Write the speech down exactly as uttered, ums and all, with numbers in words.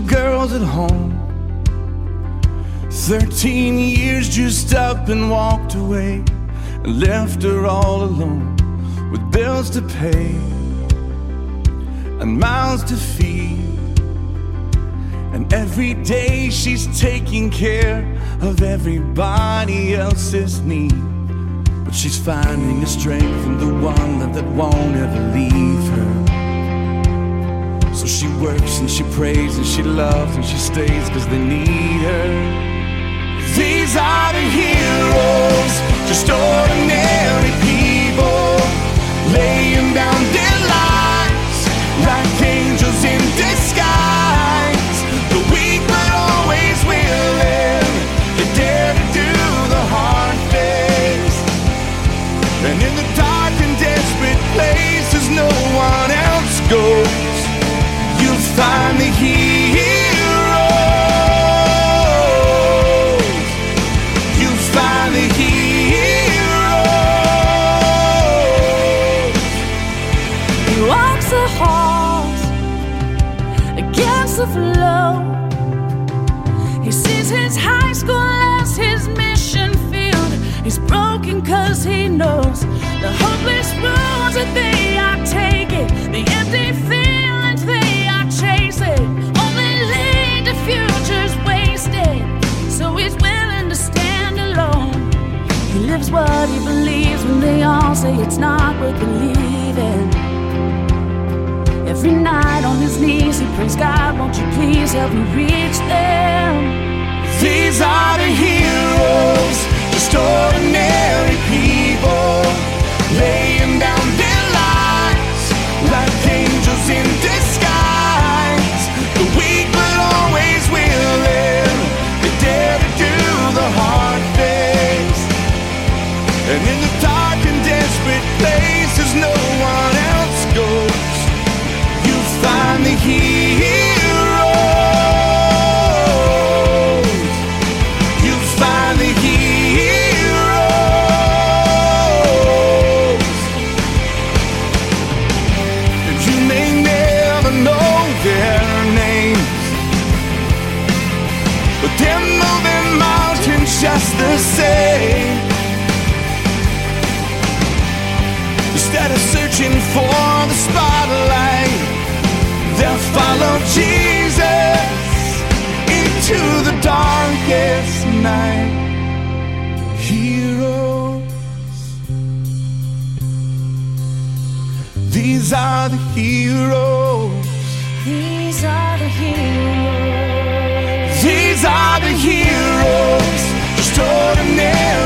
girls at home. Thirteen years just up and walked away, and left her all alone with bills to pay and mouths to feed. And every day she's taking care of everybody else's need. But she's finding a strength in the one that, that won't ever leave her. So she works and she prays and she loves and she stays cause they need her. These are the heroes, just ordinary people, laying down their lives like angels in disguise. The weak but always willing, they dare to do the hard things. And in the dark and desperate places no one else goes, you'll find the heroes. You'll find the heroes. He walks the halls against the flow. He sees his high school as his mission field. He's broken cause he knows the hopeless roads that they are taking, the empty feelings they are chasing, only lead to futures wasted. So he's willing to stand alone. He lives what he believes when they all say it's not worth believing. Every night on his knees he prays, God, won't you please help me reach them. These are the heroes, just ordinary people, laying down their lives like angels in disguise. The weak but always willing, they dare to do the hard things. And in the dark and desperate places no one else goes, you find the heroes. You find the heroes. And you may never know their names, but they're moving mountains just the same. Instead of searching for the spotlight, they'll follow Jesus into the darkest night. Heroes, these are the heroes. These are the heroes. These are the heroes, just ordinary